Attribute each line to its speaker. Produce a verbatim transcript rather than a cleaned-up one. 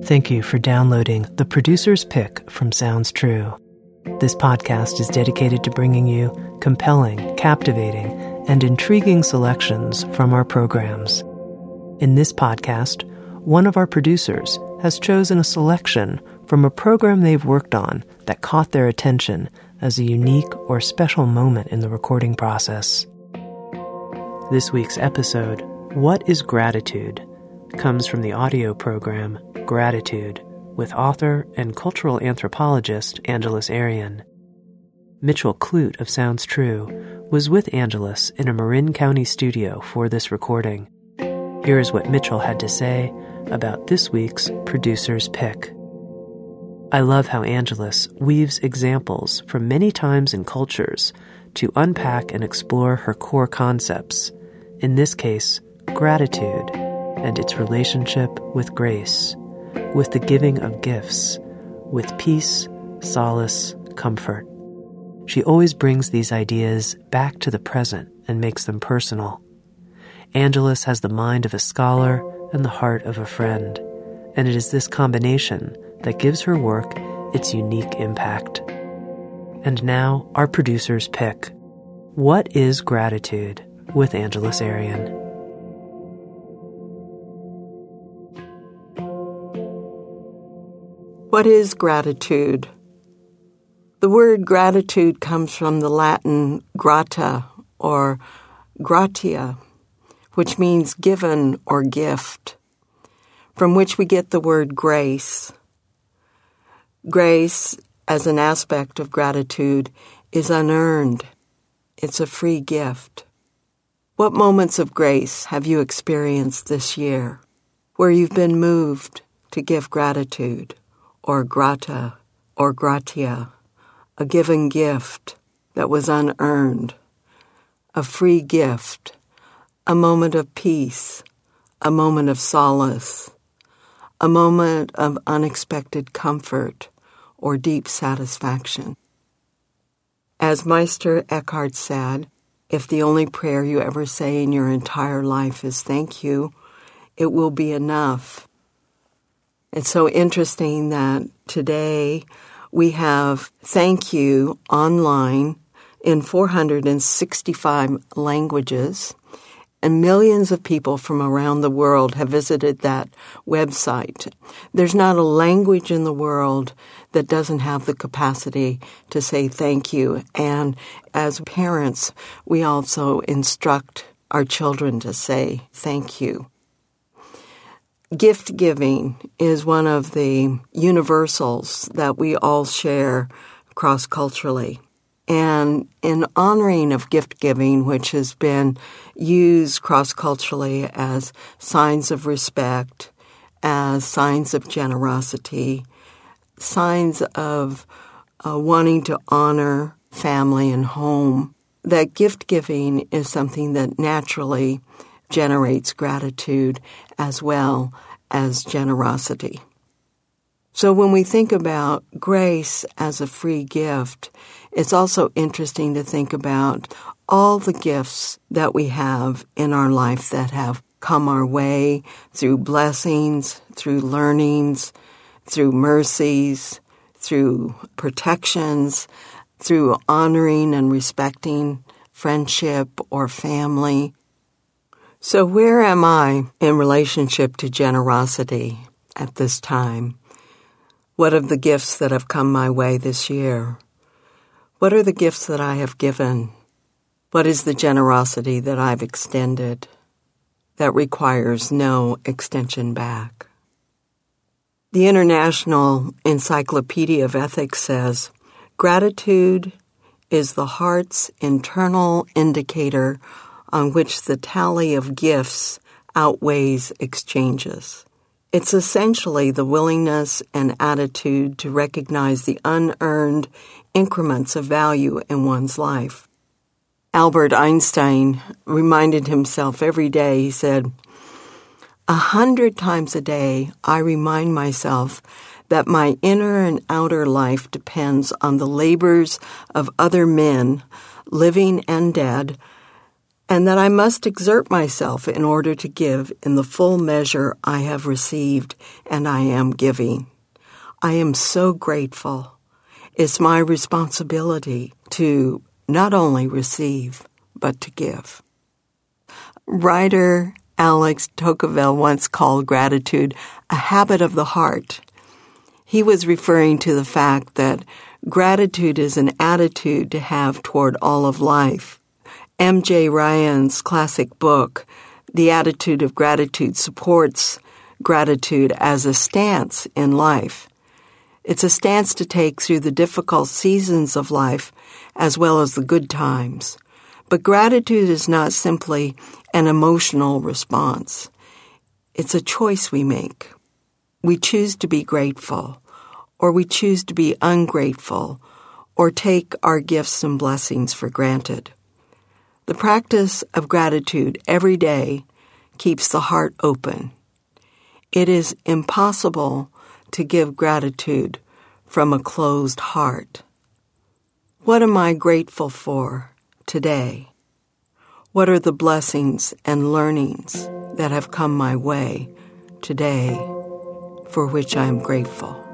Speaker 1: Thank you for downloading The Producer's Pick from Sounds True. This podcast is dedicated to bringing you compelling, captivating, and intriguing selections from our programs. In this podcast, one of our producers has chosen a selection from a program they've worked on that caught their attention as a unique or special moment in the recording process. This week's episode, What is Gratitude?, comes from the audio program Gratitude with author and cultural anthropologist Angeles Arrien. Mitchell Clute of Sounds True was with Angeles in a Marin County studio for this recording. Here is what Mitchell had to say about this week's Producer's Pick. I love how Angeles weaves examples from many times and cultures to unpack and explore her core concepts, in this case, gratitude and its relationship with grace, with the giving of gifts, with peace, solace, comfort. She always brings these ideas back to the present and makes them personal. Angeles has the mind of a scholar and the heart of a friend, and it is this combination that gives her work its unique impact. And now, our producer's pick. What is Gratitude? With Angeles Arrien.
Speaker 2: What is gratitude? The word gratitude comes from the Latin grata or gratia, which means given or gift, from which we get the word grace. Grace, as an aspect of gratitude, is unearned. It's a free gift. What moments of grace have you experienced this year where you've been moved to give gratitude, or grata, or gratia, a given gift that was unearned, a free gift, a moment of peace, a moment of solace, a moment of unexpected comfort or deep satisfaction? As Meister Eckhart said, if the only prayer you ever say in your entire life is thank you, it will be enough. It's so interesting that today we have thank you online in four hundred sixty-five languages, and millions of people from around the world have visited that website. There's not a language in the world that doesn't have the capacity to say thank you. And as parents, we also instruct our children to say thank you. Gift giving is one of the universals that we all share cross-culturally. And in honoring of gift giving, which has been used cross-culturally as signs of respect, as signs of generosity, signs of uh, wanting to honor family and home, that gift giving is something that naturally generates gratitude as well as generosity. So when we think about grace as a free gift, it's also interesting to think about all the gifts that we have in our life that have come our way through blessings, through learnings, through mercies, through protections, through honoring and respecting friendship or family. So where am I in relationship to generosity at this time? What of the gifts that have come my way this year? What are the gifts that I have given? What is the generosity that I've extended that requires no extension back? The International Encyclopedia of Ethics says, gratitude is the heart's internal indicator on which the tally of gifts outweighs exchanges. It's essentially the willingness and attitude to recognize the unearned increments of value in one's life. Albert Einstein reminded himself every day, he said, "A hundred times a day I remind myself that my inner and outer life depends on the labors of other men, living and dead, and that I must exert myself in order to give in the full measure I have received and I am giving. I am so grateful. It's my responsibility to not only receive, but to give. Writer Alex Tocqueville once called gratitude a habit of the heart. He was referring to the fact that gratitude is an attitude to have toward all of life. M J Ryan's classic book, The Attitude of Gratitude, supports gratitude as a stance in life. It's a stance to take through the difficult seasons of life as well as the good times. But gratitude is not simply an emotional response. It's a choice we make. We choose to be grateful, or we choose to be ungrateful, or take our gifts and blessings for granted. The practice of gratitude every day keeps the heart open. It is impossible to give gratitude from a closed heart. What am I grateful for today? What are the blessings and learnings that have come my way today for which I am grateful?